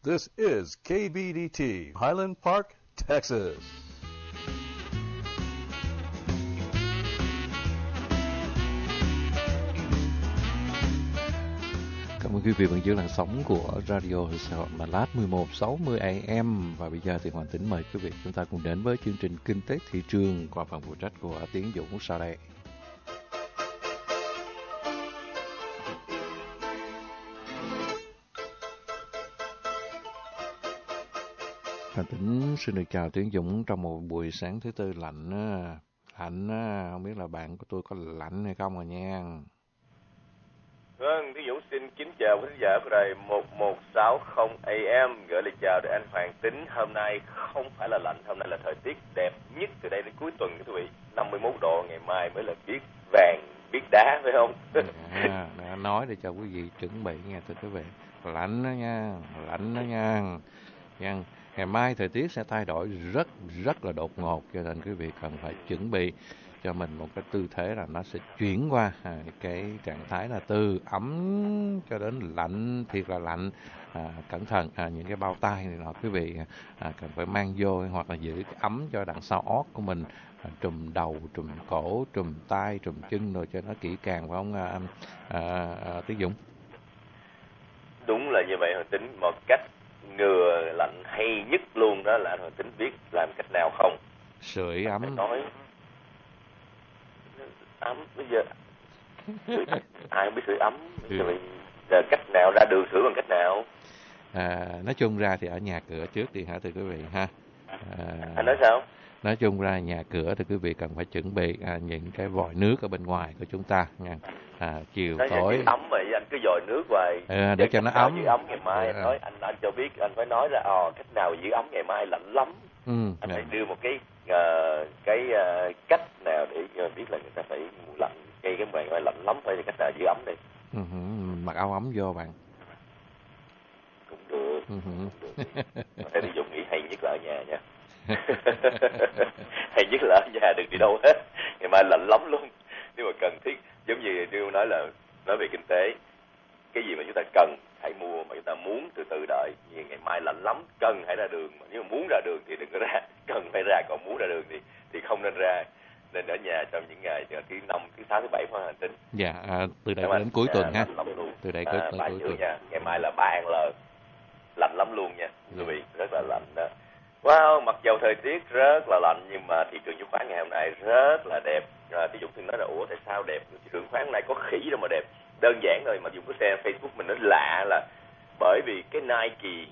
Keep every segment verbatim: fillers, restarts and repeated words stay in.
This is K B D T, Highland Park, Texas. Cảm ơn quý vị vẫn giữ làn sóng của Radio Sài Gòn Đà Lạt mười một sáu mươi A M. Và bây giờ thì Hoàng Tĩnh mời quý vị chúng ta cùng đến với chương trình Kinh tế thị trường qua phần phụ trách của Tiến Dũng sau đây. Hoàng Tĩnh xin được chào Tiến Dũng trong một buổi sáng thứ tư lạnh á. Lạnh á, không biết là bạn của tôi có lạnh hay không rồi nha. Vâng, Tiến Dũng xin kính chào quý khán giả của đài một một sáu không A M, gửi lời chào đến anh Hoàng Tĩnh. Hôm nay không phải là lạnh, hôm nay là thời tiết đẹp nhất từ đây đến cuối tuần quý vị. năm mươi mốt độ, ngày mai mới là biết vàng, biết đá phải không? À, đã nói để cho quý vị chuẩn bị nha thưa quý vị. Lạnh đó nha, lạnh đó nha. Nha. Ngày mai thời tiết sẽ thay đổi rất rất là đột ngột, cho nên quý vị cần phải chuẩn bị cho mình một cái tư thế là nó sẽ chuyển qua à, cái trạng thái là từ ấm cho đến lạnh, thiệt là lạnh. À, cẩn thận à, những cái bao tay này nọ quý vị à, cần phải mang vô, hoặc là giữ cái ấm cho đằng sau ót của mình, à, trùm đầu, trùm cổ, trùm tay, trùm chân rồi cho nó kỹ càng, phải không à, à, à, Tiến Dũng? Đúng là như vậy Hoàng Tĩnh. Một cách ngừa lạnh hay nhất luôn đó là anh Hoàng Tĩnh biết làm cách nào không? Sưởi ấm. Phải nói ấm bây giờ ai không biết sưởi ấm. Bây giờ, giờ cách nào ra đường sưởi bằng cách nào? À, nói chung ra thì ở nhà cửa trước đi hả thưa quý vị ha. À, anh nói sao? Nói chung ra nhà cửa thì quý vị cần phải chuẩn bị à, những cái vòi nước ở bên ngoài của chúng ta nha. À, chiều nói tối ấm vậy anh cứ dòi nước hoài à, để cho nó ấm. Giữ ấm ngày mai à. anh nói anh anh cho biết, anh phải nói ra ờ cách nào giữ ấm ngày mai lạnh lắm. Ừ, anh à. phải đưa một cái uh, cái uh, cách nào để uh, biết là người ta phải mùa lạnh, ngay cái ngày mai lạnh lắm phải cách nào giữ ấm đây. Ừ, mặc áo ấm vô bạn. Cũng được. Ừ. Thầy dùng nghĩ hay nhất là ở nhà nha. Hay nhất là ở nhà, đừng đi đâu hết. Ngày mai lạnh lắm luôn. Nhưng mà cần thiết, giống như Điêu nói là nói về kinh tế, cái gì mà chúng ta cần hãy mua, mà chúng ta muốn từ từ đợi. Như ngày mai lạnh lắm, cần hãy ra đường, mà nếu mà muốn ra đường thì đừng có ra, cần phải ra, còn muốn ra đường thì thì không nên ra. Nên ở nhà trong những ngày thứ năm, thứ sáu, thứ bảy phải Hành Tính. Dạ, à, từ đây đến cuối tuần ha. Từ đây à, tới cuối tuần nha. Ngày mai là ba L, lạnh lắm luôn nha, quý vị, rất là lạnh đó. Wow, mặc dầu thời tiết rất là lạnh nhưng mà thị trường chứng khoán ngày hôm nay rất là đẹp. À, Thì Dũng Thiên nói là ủa tại sao đẹp? Thị trường chứng khoán hôm nay có khỉ đâu mà đẹp. Đơn giản thôi, mà Dũng có xem Facebook mình nó lạ là bởi vì cái Nike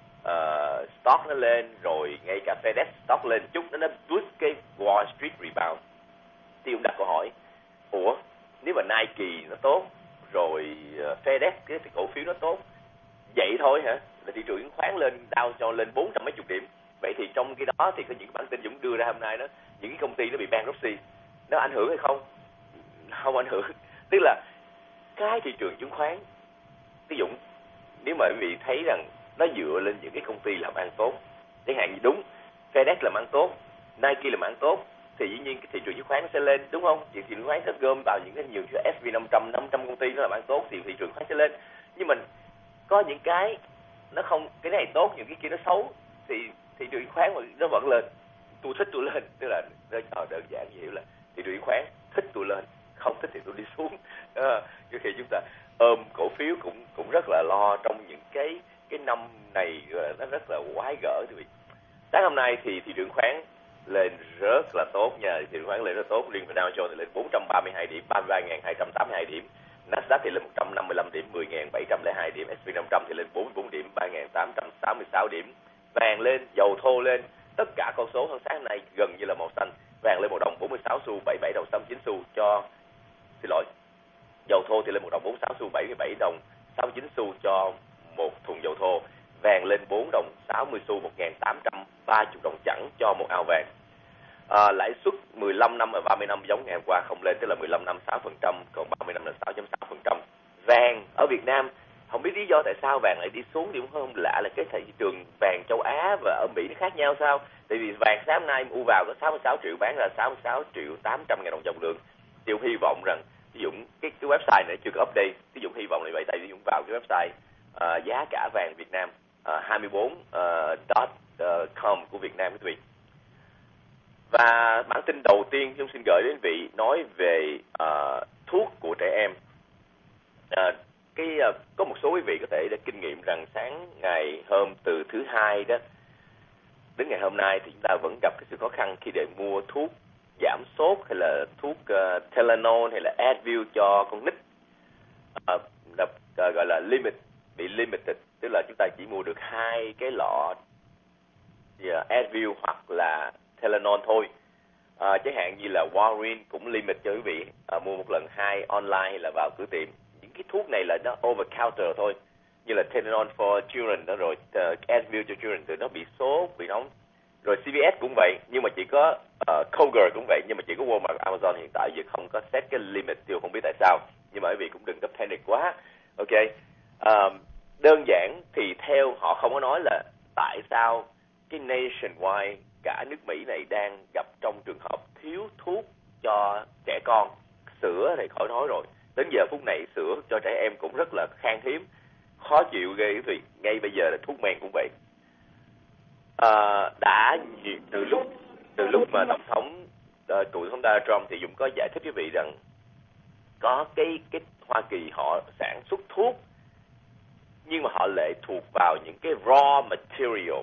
uh, stock nó lên, rồi ngay cả FedEx stock lên chút, nó nó boost cái Wall Street rebound. Thì Dũng đặt câu hỏi, ủa nếu mà Nike nó tốt, rồi uh, FedEx cái, cái cổ phiếu nó tốt, vậy thôi hả? Là thị trường chứng khoán lên Dow cho lên bốn trăm mấy chục điểm. Vậy thì trong cái đó thì có những bản tin Dũng đưa ra hôm nay đó, những cái công ty nó bị bankruptcy, nó ảnh hưởng hay không? Không ảnh hưởng. Tức là cái thị trường chứng khoán, ví dụ nếu mà quý vị thấy rằng nó dựa lên những cái công ty làm ăn tốt, chẳng hạn như đúng FedEx làm ăn tốt, Nike làm ăn tốt, thì dĩ nhiên cái thị trường chứng khoán nó sẽ lên, đúng không? Thị trường chứng khoán nó gom vào những cái nhiều cái S and P năm trăm, năm trăm công ty nó làm ăn tốt thì thị trường chứng khoán sẽ lên. Nhưng mình có những cái nó không, cái này tốt, những cái kia nó xấu, thì thị trường chứng khoán mà nó vẫn lên. Tôi thích tôi lên, tức là nó đơn giản như hiểu là thị trường chứng khoán thích tôi lên, không thích thì tôi đi xuống. À, cái khi chúng ta ôm cổ phiếu cũng cũng rất là lo trong những cái cái năm này, nó rất là quái gở. Thì sáng hôm nay thì thị trường khoán lên rất là tốt nha, thị trường khoán lên rất tốt. Riêng Dow Jones thì lên bốn trăm ba mươi hai điểm, ba mươi ba nghìn hai trăm tám mươi hai điểm. Nasdaq thì lên một trăm năm mươi lăm điểm, mười nghìn bảy trăm lẻ hai điểm. S and P năm trăm thì lên bốn mươi tư điểm, ba nghìn tám trăm sáu mươi sáu điểm. Vàng lên, dầu thô lên, tất cả con số hơn sáng nay gần như là màu xanh. Vàng lên một đồng bốn mươi sáu xu, bảy mươi bảy đồng sáu mươi chín xu cho, xin lỗi, dầu thô thì lên một đồng bốn mươi sáu xu, bảy mươi bảy đồng sáu mươi chín xu cho một thùng dầu thô. Vàng lên bốn đồng sáu mươi xu, một nghìn tám trăm ba mươi đồng chẵn cho một ao vàng. À, lãi suất mười lăm năm và ba mươi năm giống ngày hôm qua không lên, tức là mười lăm năm sáu phần trăm, còn ba mươi năm là sáu phẩy sáu phần trăm. Vàng ở Việt Nam không biết lý do tại sao vàng lại đi xuống, thì cũng không lạ là cái thị trường vàng châu Á và ở Mỹ nó khác nhau sao? Tại vì vàng sáng hôm nay mua vào có sáu mươi sáu triệu, bán ra sáu mươi sáu triệu tám trăm ngàn đồng dòng lượng. Thì Dũng hy vọng rằng ví dụ cái cái website này chưa có update, ví dụ hy vọng là vậy, tại vì Dũng vào cái website uh, giá cả vàng Việt Nam hai mươi bốn dot com của Việt Nam quý vị. Và bản tin đầu tiên chúng xin gửi đến vị nói về uh, thuốc của trẻ em. Uh, cái uh, có một số quý vị có thể đã kinh nghiệm rằng sáng ngày hôm từ thứ hai đó đến ngày hôm nay thì chúng ta vẫn gặp cái sự khó khăn khi để mua thuốc giảm sốt hay là thuốc uh, Tylenol hay là Advil cho con nít. Uh, uh, gọi là limit, bị limited, tức là chúng ta chỉ mua được hai cái lọ uh, Advil hoặc là Tylenol thôi. À, chẳng hạn như là Walgreens cũng limit cho quý vị à, mua một lần hai online hay là vào cửa tiệm. Những cái thuốc này là nó over counter thôi, như là Tylenol for children đó, rồi uh, Advil cho children thì nó bị sốt, bị nóng. Rồi xê vê ét cũng vậy, nhưng mà chỉ có uh, Kroger cũng vậy, nhưng mà chỉ có Walmart, Amazon hiện tại giờ không có set cái limit, tôi không biết tại sao. Nhưng mà quý vị cũng đừng có panic quá, ok? Uh, đơn giản thì theo họ không có nói là tại sao cái nationwide cả nước Mỹ này đang gặp trong trường hợp thiếu thuốc cho trẻ con. Sữa thì khỏi nói rồi, đến giờ phút này sữa cho trẻ em cũng rất là khan hiếm, khó chịu ghê quý vị. Ngay bây giờ là thuốc men cũng vậy. À, đã từ lúc từ lúc mà tổng thống uh, cựu tổng thống Donald Trump thì Dũng có giải thích quý vị rằng có cái cái Hoa Kỳ họ sản xuất thuốc nhưng mà họ lệ thuộc vào những cái raw material,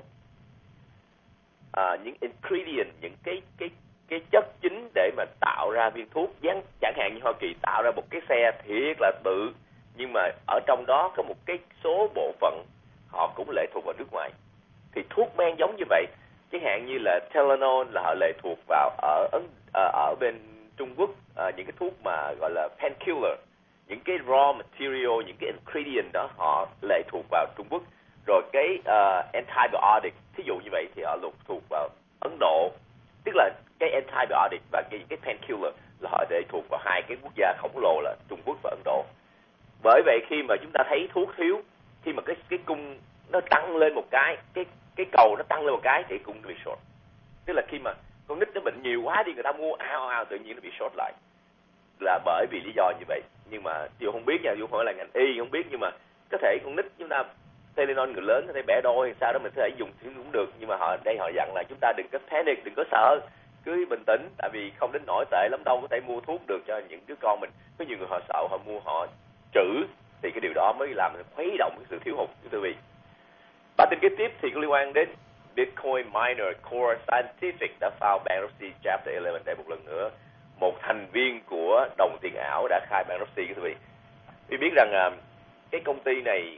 À, những ingredient, những cái cái cái chất chính để mà tạo ra viên thuốc. Chẳng, chẳng hạn như Hoa Kỳ tạo ra một cái xe thiệt là bự, nhưng mà ở trong đó có một cái số bộ phận họ cũng lệ thuộc vào nước ngoài. Thì thuốc men giống như vậy, chẳng hạn như là Tylenol là họ lệ thuộc vào ở ở, ở bên Trung Quốc, à, những cái thuốc mà gọi là painkiller, những cái raw material, những cái ingredient đó họ lệ thuộc vào Trung Quốc. Rồi cái uh, antibiotic, thí dụ như vậy thì họ lục thuộc vào Ấn Độ. Tức là cái antibiotic và cái, cái painkiller là họ lệ thuộc vào hai cái quốc gia khổng lồ là Trung Quốc và Ấn Độ. Bởi vậy khi mà chúng ta thấy thuốc thiếu, khi mà cái cái cung nó tăng lên một cái, cái cái cầu nó tăng lên một cái thì cung nó bị short. Tức là khi mà con nít nó bệnh nhiều quá đi, người ta mua ao ao tự nhiên nó bị short lại. Là bởi vì lý do như vậy. Nhưng mà tôi không biết nha, tôi không phải là ngành y, không biết, nhưng mà có thể con nít chúng ta Tylenol người lớn có thể bẻ đôi, sau đó mình có thể dùng thứ cũng được. Nhưng mà họ đây họ dặn là chúng ta đừng có panic, đừng có sợ, cứ bình tĩnh, tại vì không đến nỗi tệ lắm đâu, có thể mua thuốc được cho những đứa con mình. Có nhiều người họ sợ, họ mua họ trữ, thì cái điều đó mới làm khuấy động cái sự thiếu hụt của quý vị. Bản tin kế tiếp thì có liên quan đến Bitcoin miner Core Scientific đã file bankruptcy Chapter mười một để một lần nữa một thành viên của đồng tiền ảo đã khai bankruptcy quý vị. Vì biết rằng cái công ty này,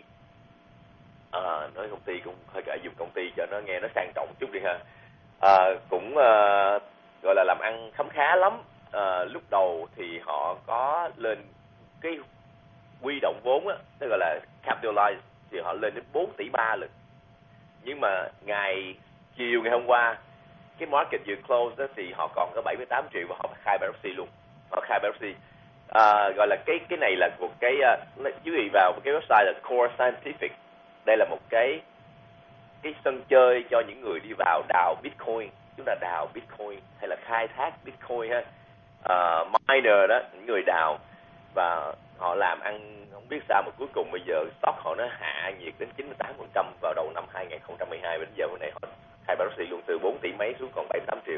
à, nói công ty cũng hơi cả dùng công ty cho nó nghe nó sang trọng chút đi ha, à, cũng uh, gọi là làm ăn khấm khá lắm. À, lúc đầu thì họ có lên cái quy động vốn á, tức gọi là capitalize, thì họ lên đến bốn tỷ ba lần. Nhưng mà ngày chiều ngày hôm qua cái market vừa close đó, thì họ còn có bảy mươi tám triệu và họ khai bankruptcy luôn. Họ khai bankruptcy. À, gọi là cái cái này là một cái uh, quý vị vào cái website là Core Scientific. Đây là một cái cái sân chơi cho những người đi vào đào Bitcoin. Chúng ta đào Bitcoin hay là khai thác Bitcoin ha. Uh, miner đó, những người đào, và họ làm ăn không biết sao mà cuối cùng bây giờ stock họ nó hạ nhiệt đến chín mươi tám phần trăm vào đầu năm hai không một hai, đến giờ hôm nay họ khai bankruptcy luôn, từ bốn tỷ mấy xuống còn bảy mươi tám triệu.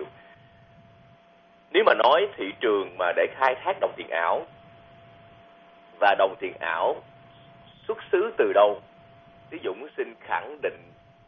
Nếu mà nói thị trường mà để khai thác đồng tiền ảo và đồng tiền ảo xuất xứ từ đâu, Tí Dũng xin khẳng định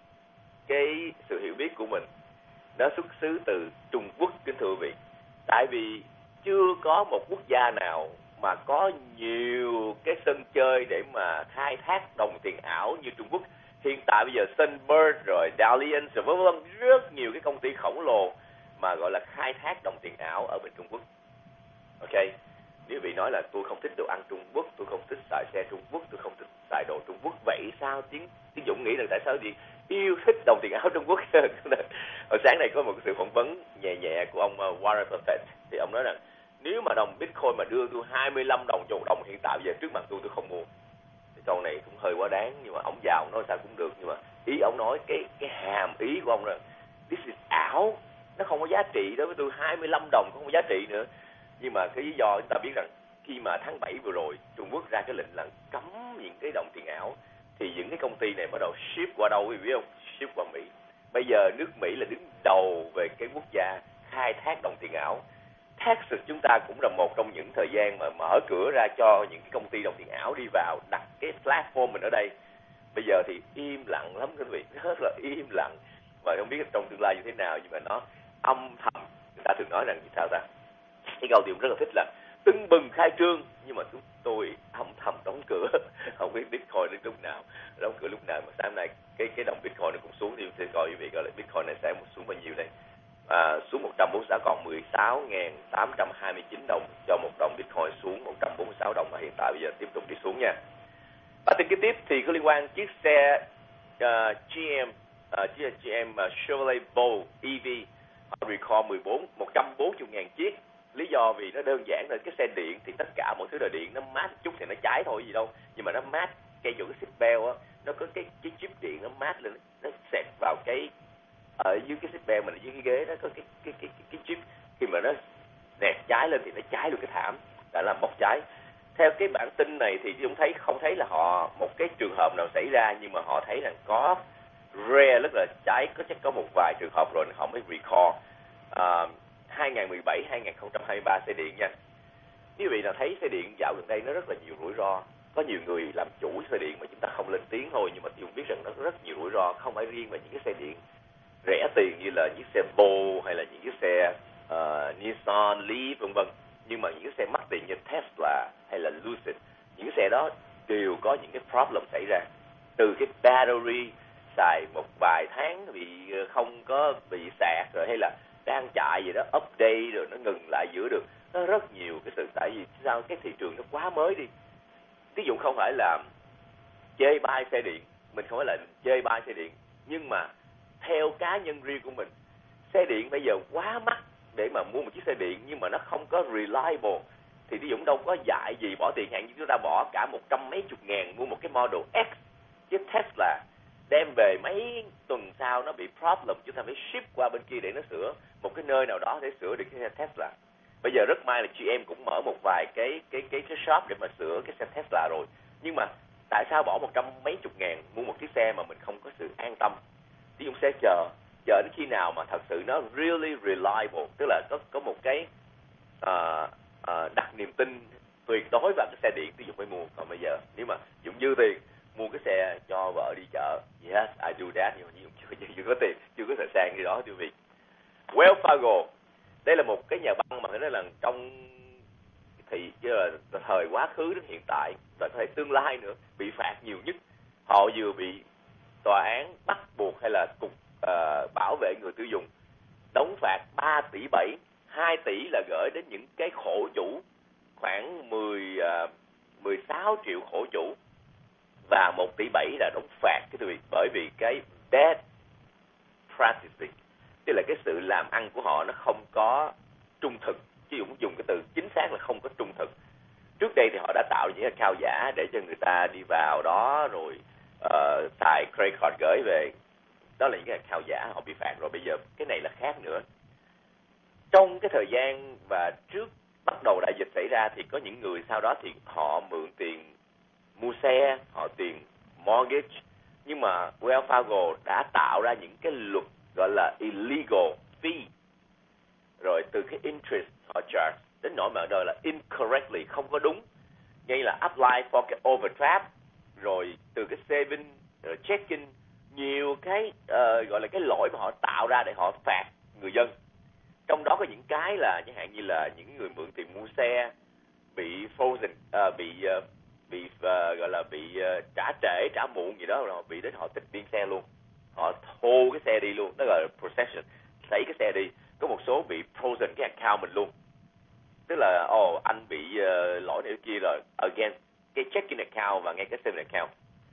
cái sự hiểu biết của mình, nó xuất xứ từ Trung Quốc, kính thưa quý vị. Tại vì chưa có một quốc gia nào mà có nhiều cái sân chơi để mà khai thác đồng tiền ảo như Trung Quốc. Hiện tại bây giờ Sunbird rồi Dalliance rồi vân vân, rất nhiều cái công ty khổng lồ mà gọi là khai thác đồng tiền ảo ở bên Trung Quốc. Ok, nếu vị nói là tôi không thích đồ ăn Trung Quốc, tôi không thích xài xe Trung Quốc, tôi không thích xài đồ Trung Quốc, vậy sao Tiến Tiến Dũng nghĩ rằng tại sao gì yêu thích đồng tiền ảo Trung Quốc? Hồi sáng này có một sự phỏng vấn nhẹ nhẹ của ông Warren Buffett, thì ông nói rằng nếu mà đồng Bitcoin mà đưa tôi hai mươi lăm đồng cho một đồng hiện tại bây giờ trước mặt tôi tôi không mua. Thì câu này cũng hơi quá đáng, nhưng mà ông giàu ông nói sao cũng được. Nhưng mà ý ông nói cái cái hàm ý của ông là this is ảo, nó không có giá trị đối với tôi, hai mươi lăm đồng không có giá trị nữa. Nhưng mà cái lý do chúng ta biết rằng khi mà tháng bảy vừa rồi Trung Quốc ra cái lệnh là cấm những cái đồng tiền ảo, thì những cái công ty này bắt đầu ship qua đâu quý vị biết không? Ship qua Mỹ. Bây giờ nước Mỹ là đứng đầu về cái quốc gia khai thác đồng tiền ảo. Texas chúng ta cũng là một trong những thời gian mà mở cửa ra cho những cái công ty đồng tiền ảo đi vào đặt cái platform mình ở đây. Bây giờ thì im lặng lắm quý vị, rất là im lặng, và không biết trong tương lai như thế nào, nhưng mà nó âm thầm. Người ta thường nói rằng như sao ta, cái câu chuyện rất là thích là tưng bừng khai trương nhưng mà chúng tôi âm thầm đóng cửa. Không biết Bitcoin đến lúc nào đóng cửa lúc nào. Mà sáng nay cái cái đồng Bitcoin nó cũng xuống, thì tôi coi quý vị coi là Bitcoin này sẽ xuống bao nhiêu đây. À, xuống một trăm bốn mươi sáu, còn mười sáu nghìn tám trăm hai mươi chín đồng cho một đồng Bitcoin, xuống một trăm bốn mươi sáu đồng, và hiện tại bây giờ tiếp tục đi xuống nha. Và tin kế tiếp thì có liên quan chiếc xe uh, giê em uh, chiếc giê em uh, Chevrolet Bolt e vê, họ recall mười bốn một trăm bốn mươi nghìn chiếc. Lý do vì nó đơn giản là cái xe điện thì tất cả mọi thứ là điện, nó mát chút thì nó cháy thôi gì đâu, nhưng mà nó mát cây chỗ cái xích belt á, nó có cái cái chip điện nó mát lên, nó xẹt vào cái ở dưới cái xích belt mình, ở dưới cái ghế nó có cái cái cái cái, cái chip, khi mà nó nẹt cháy lên thì nó cháy được cái thảm, đã làm bốc cháy. Theo cái bản tin này thì chúng thấy không thấy là họ một cái trường hợp nào xảy ra, nhưng mà họ thấy rằng có rare, rất là cháy, có chắc có một vài trường hợp rồi họ mới recall. Uh, hai không một bảy hai không hai ba xe điện nha. Quý vị nào thấy xe điện dạo gần đây nó rất là nhiều rủi ro. Có nhiều người làm chủ xe điện mà chúng ta không lên tiếng thôi, nhưng mà chúng biết rằng nó rất nhiều rủi ro, không phải riêng mà những cái xe điện rẻ tiền như là những xe Bolt hay là những cái xe uh, Nissan Leaf vân vân, nhưng mà những cái xe mắc tiền như Tesla hay là Lucid, những cái xe đó đều có những cái problem xảy ra, từ cái battery xài một vài tháng bị không có bị sạc, rồi hay là đang chạy gì đó update rồi nó ngừng lại giữa đường. Nó rất nhiều cái sự, tại vì sao cái thị trường nó quá mới đi. Ví dụ không phải là chê bai xe điện, mình không phải là chê bai xe điện, nhưng mà theo cá nhân riêng của mình, xe điện bây giờ quá mắc để mà mua một chiếc xe điện nhưng mà nó không có reliable, thì Tí Dũng đâu có dạy gì bỏ tiền, hạn như chúng ta bỏ cả một trăm mấy chục ngàn mua một cái Model X, chiếc Tesla, đem về mấy tuần sau nó bị problem, chúng ta phải ship qua bên kia để nó sửa, một cái nơi nào đó để sửa được cái xe Tesla. Bây giờ rất may là chị em cũng mở một vài cái cái cái cái shop để mà sửa cái xe Tesla rồi, nhưng mà tại sao bỏ một trăm mấy chục ngàn mua một chiếc xe mà mình không có sự an tâm? Tí Dũng sẽ chờ chờ đến khi nào mà thật sự nó really reliable, tức là có có một cái uh, uh, đặt niềm tin tuyệt đối vào cái xe điện, Tí Dũng mới mua. Còn bây giờ nếu mà Dũng dư tiền mua cái xe cho vợ đi chợ, yes I do that, nhưng mà Dũng chưa, chưa có tiền, chưa có thời gian đi đó thưa quý vị. Wells Fargo, đây là một cái nhà băng mà phải nói là trong thì chứ là thời quá khứ đến hiện tại và có thể tương lai nữa bị phạt nhiều nhất. Họ vừa bị tòa án bắt buộc hay là cục uh, bảo vệ người tiêu dùng đóng phạt ba tỷ bảy, hai tỷ là gửi đến những cái khổ chủ, khoảng mười, uh, mười sáu triệu khổ chủ, và một tỷ bảy là đóng phạt cái vì bởi vì cái bad practices, tức là cái sự làm ăn của họ nó không có trung thực, chứ cũng dùng cái từ chính xác là không có trung thực. Trước đây thì họ đã tạo những account giả để cho người ta đi vào đó rồi uh, xài credit card gửi về, đó là những cái account giả, họ bị phạt rồi. Bây giờ cái này là khác nữa. Trong cái thời gian và trước bắt đầu đại dịch xảy ra thì có những người sau đó thì họ mượn tiền mua xe, họ tiền mortgage, nhưng mà Wells Fargo đã tạo ra những cái luật gọi là illegal fee, rồi từ cái interest họ charge đến nỗi mà đời là incorrectly, không có đúng, ngay là apply for cái overdraft, rồi từ cái saving, rồi check-in, nhiều cái uh, gọi là cái lỗi mà họ tạo ra để họ phạt người dân. Trong đó có những cái là chẳng hạn như là những người mượn tiền mua xe bị frozen, uh, bị uh, bị uh, gọi là bị uh, trả trễ, trả muộn gì đó, rồi họ bị đến họ tịch biên xe luôn, họ thô cái xe đi luôn, nó gọi là possession, lấy cái xe đi. Có một số bị frozen cái account mình luôn, tức là ồ oh, anh bị uh, lỗi này kia rồi again cái checking account và ngay cái saving account.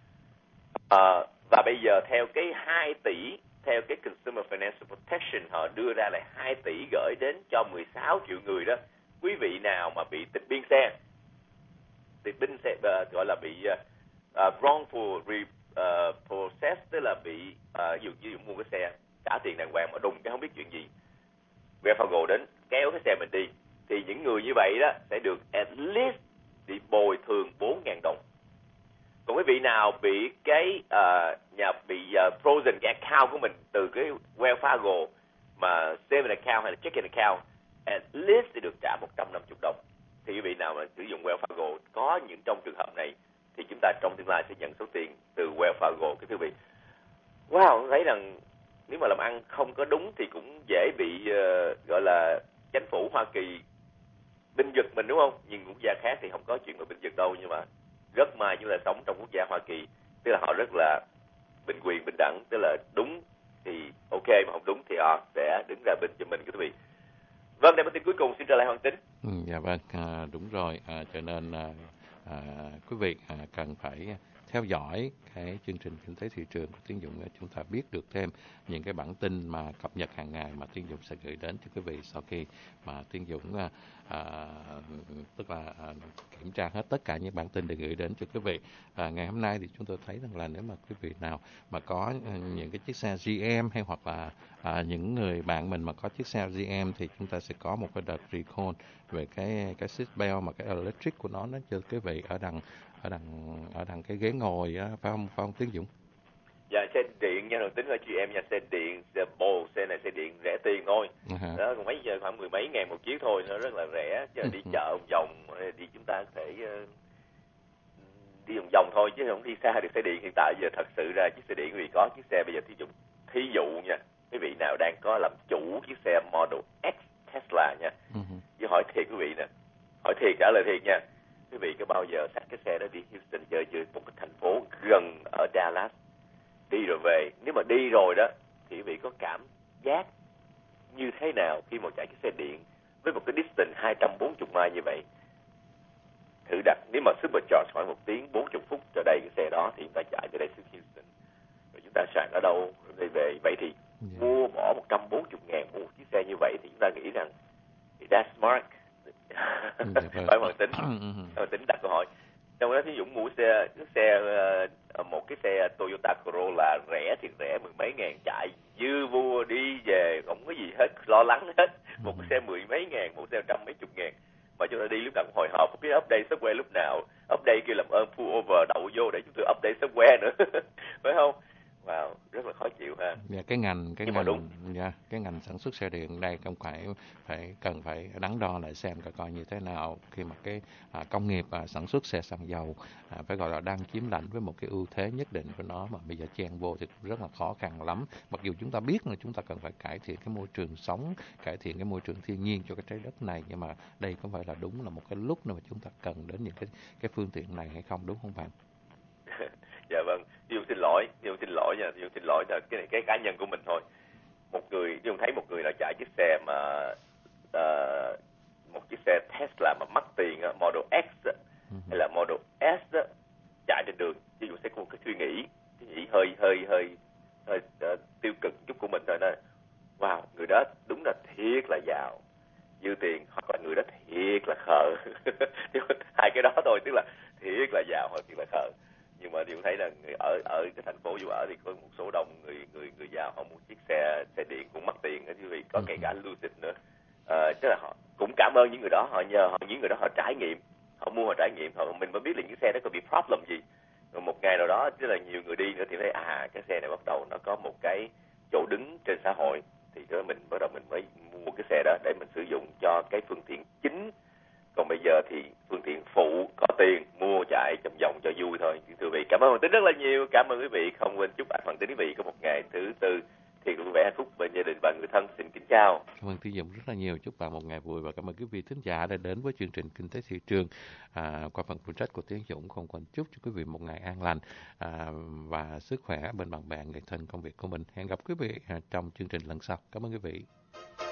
Uh, và bây giờ theo cái hai tỷ, theo cái Consumer Financial Protection họ đưa ra là hai tỷ gửi đến cho mười sáu triệu người đó. Quý vị nào mà bị tịch biên xe, tịch biên xe uh, gọi là bị uh, uh, wrongful repossessed, uh, tức là bị uh, ví dụ như mua cái xe trả tiền đàng hoàng mà đùng cái không biết chuyện gì, Wells Fargo đến kéo cái xe mình đi, thì những người như vậy đó sẽ được at least bị bồi thường bốn nghìn đồng. Còn quý quý vị nào bị cái uh, nhà bị uh, frozen cái account của mình từ cái Wells Fargo mà saving account hay là checking account, at least thì được trả một trăm năm mươi đồng. Thì quý vị nào mà sử dụng Wells Fargo có những trong trường hợp này thì chúng ta trong tương lai sẽ nhận số tiền từ Wells Fargo. Cái quý vị, wow, thấy rằng nếu mà làm ăn không có đúng thì cũng dễ bị uh, gọi là chính phủ Hoa Kỳ binh vực mình, đúng không? Nhưng quốc gia khác thì không có chuyện mà binh vực đâu. Nhưng mà rất may chúng ta sống trong quốc gia Hoa Kỳ, tức là họ rất là bình quyền bình đẳng, tức là đúng thì ok, mà không đúng thì họ sẽ đứng ra bên cho mình, quý vị. Vâng, đây là tin cuối cùng, xin trở lại Hoàng Tính. Ừ, dạ vâng, à, đúng rồi, à, cho nên à, à, quý vị à, cần phải theo dõi cái chương trình kinh tế thị trường của Tiến Dũng để chúng ta biết được thêm những cái bản tin mà cập nhật hàng ngày mà Tiến Dũng sẽ gửi đến cho quý vị sau khi mà Tiến Dũng à, à, tức là à, kiểm tra hết tất cả những bản tin để gửi đến cho quý vị. À, ngày hôm nay thì chúng tôi thấy rằng là nếu mà quý vị nào mà có những cái chiếc xe giê em hay hoặc là à, những người bạn mình mà có chiếc xe giê em thì chúng ta sẽ có một cái đợt recall về cái cái seat belt mà cái electric của nó nó cho quý vị ở đằng ở đằng ở đằng cái ghế ngồi á, phải không, phải không Tiến Dũng? Dạ, xe điện nha, rồi tính ở chị em nha, xe điện, xe bồ, xe này xe điện rẻ tiền thôi. Uh-huh. Đó, còn mấy giờ khoảng mười mấy ngàn một chiếc thôi, nó rất là rẻ. Chứ đi chợ vòng thì chúng ta có thể uh, đi vòng vòng thôi, chứ không đi xa được. Xe điện hiện tại giờ thật sự ra chiếc xe điện quý vị có chiếc xe bây giờ thí dụ thí dụ nha, quý vị nào đang có làm chủ chiếc xe Model X Tesla nha, uh-huh. Chứ hỏi thiệt quý vị nè, hỏi thiệt, trả lời thiệt nha, quý vị có bao giờ xách cái xe đó đi Houston chơi chơi một cái thành phố gần ở Dallas, đi rồi về? Nếu mà đi rồi đó thì quý vị có cảm giác như thế nào khi mà chạy cái xe điện với một cái distance hai trăm bốn mươi mile như vậy? Thử đặt, nếu mà supercharge khoảng một tiếng bốn mươi phút cho đây cái xe đó thì chúng ta chạy từ đây xuống Houston, rồi chúng ta sạc ở đâu rồi về. Vậy thì yeah. mua bỏ một trăm bốn mươi ngàn mua một chiếc xe như vậy thì chúng ta nghĩ rằng that's smart. Phải Hoàng Tính, Hoàng Tính đặt câu hỏi. Trong đó thí dụ mua xe, cái xe một cái xe Toyota Corolla rẻ thiệt rẻ, mười mấy ngàn, chạy dư vua đi về không có gì hết, lo lắng hết. Một cái xe mười mấy ngàn, một xe trăm mấy chục ngàn mà chúng ta đi lúc nào cũng hồi hộp, không biết update software lúc nào, update kia làm ơn pull over đậu vô để chúng tôi update software nữa. Phải không? Wow, rất là khó chịu ha. Dạ, cái ngành cái Nhưng ngành đúng. Dạ, cái ngành sản xuất xe điện đây không phải phải cần phải đắn đo lại xem coi coi như thế nào khi mà cái à, công nghiệp à, sản xuất xe xăng dầu à, phải gọi là đang chiếm lãnh với một cái ưu thế nhất định của nó, mà bây giờ chen vô thì cũng rất là khó khăn lắm. Mặc dù chúng ta biết là chúng ta cần phải cải thiện cái môi trường sống, cải thiện cái môi trường thiên nhiên cho cái trái đất này, nhưng mà đây có phải là đúng là một cái lúc nào mà chúng ta cần đến những cái cái phương tiện này hay không, đúng không bạn? Dạ vâng, Dung xin lỗi, Dung xin lỗi nha, Dung xin lỗi là cái này cái cá nhân của mình thôi. Một người, Dung thấy một người là chạy chiếc xe mà uh, một chiếc xe Tesla mà mắc tiền, Model X hay là Model S đó, chạy trên đường, ví dụ sẽ có một cái suy nghĩ, cái nghĩ hơi hơi hơi hơi uh, tiêu cực chút của mình thôi đó. Wow, người đó đúng là thiệt là giàu, dư tiền, hoặc là người đó thiệt là khờ. Hai cái đó thôi, tức là thiệt là giàu hoặc thiệt là khờ. Nhưng mà điều thấy là người ở ở cái thành phố dù ở thì có một số đông người người người giàu họ mua chiếc xe xe điện cũng mất tiền, quý vị, có kể cả Lucid nữa. À, tức là họ cũng cảm ơn những người đó, họ nhờ họ những người đó họ trải nghiệm, họ mua họ trải nghiệm, họ mình mới biết là những xe đó có bị problem gì. Rồi một ngày nào đó tức là nhiều người đi nữa thì thấy à cái xe này bắt đầu nó có một cái chỗ đứng trên xã hội, thì đó mình bắt đầu mình mới mua cái xe đó để mình sử dụng cho cái phương tiện chính. Còn bây giờ thì phương tiện phụ có tiền mua chạy vòng vòng cho vui thôi. Thưa quý vị, cảm ơn Hoàng Tính rất là nhiều. Cảm ơn quý vị. Không quên chúc anh Hoàng Tính quý vị có một ngày thứ tư thiệt vui vẻ hạnh phúc bên gia đình và người thân. Xin kính chào. Cảm ơn Tiến Dũng rất là nhiều. Chúc bạn một ngày vui và cảm ơn quý vị thính giả đã đến với chương trình Kinh tế thị trường à, qua phần phụ trách của Tiến Dũng. Không quên chúc cho quý vị một ngày an lành à, và sức khỏe bên bạn bè người thân công việc của mình. Hẹn gặp quý vị trong chương trình lần sau. Cảm ơn quý vị.